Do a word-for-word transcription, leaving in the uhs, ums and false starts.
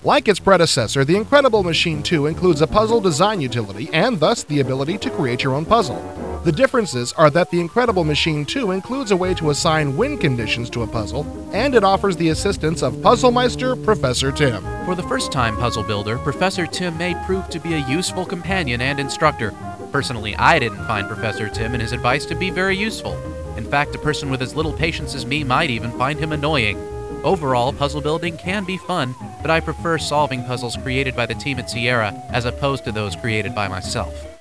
Like its predecessor, the Incredible Machine two includes a puzzle design utility and thus the ability to create your own puzzle. The differences are that the Incredible Machine two includes a way to assign win conditions to a puzzle, and it offers the assistance of Puzzlemeister Professor Tim. For the first-time puzzle builder, Professor Tim may prove to be a useful companion and instructor. Personally, I didn't find Professor Tim and his advice to be very useful. In fact, a person with as little patience as me might even find him annoying. Overall, puzzle building can be fun, but I prefer solving puzzles created by the team at Sierra as opposed to those created by myself.